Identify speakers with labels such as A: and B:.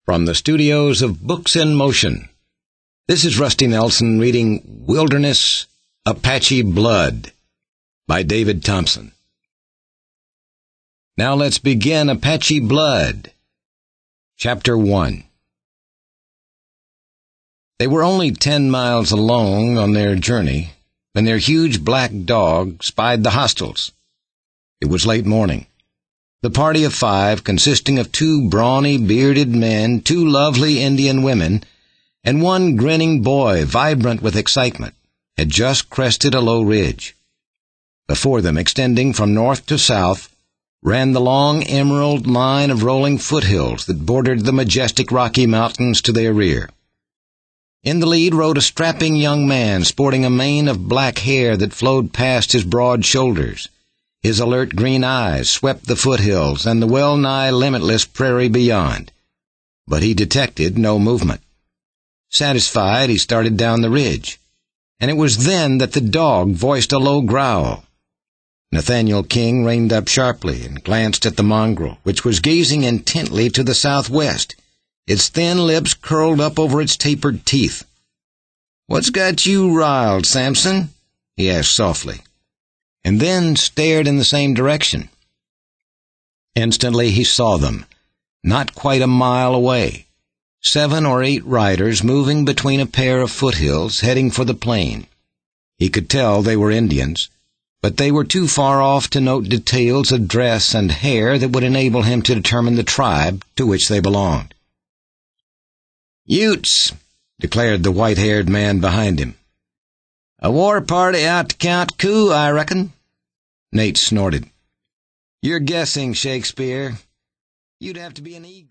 A: From the studios of Books in Motion, this is Rusty Nelson reading Wilderness, Apache Blood by David Thompson. Now let's begin Apache Blood. Chapter 1. They were only 10 miles along on their journey when their huge black dog spied the hostiles. It was late morning. The party of 5, consisting of 2 brawny, bearded men, 2 lovely Indian women, and 1 grinning boy vibrant with excitement, had just crested a low ridge. Before them, extending from north to south, ran the long emerald line of rolling foothills that bordered the majestic Rocky Mountains to their rear. In the lead rode a strapping young man sporting a mane of black hair that flowed past his broad shoulders. His alert green eyes swept the foothills and the well-nigh limitless prairie beyond. But he detected no movement. Satisfied, he started down the ridge, and it was then that the dog voiced a low growl. Nathaniel King reined up sharply and glanced at the mongrel, which was gazing intently to the southwest, its thin lips curled up over its tapered teeth. "What's got you riled, Samson?" he asked softly, and then stared in the same direction. Instantly he saw them, not quite a mile away, 7 or 8 riders moving between a pair of foothills heading for the plain. He could tell they were Indians, but they were too far off to note details of dress and hair that would enable him to determine the tribe to which they belonged. "Utes," declared the white-haired man behind him. "A war party out to count coup, I reckon." Nate snorted. "You're guessing, Shakespeare. You'd have to be an eagle."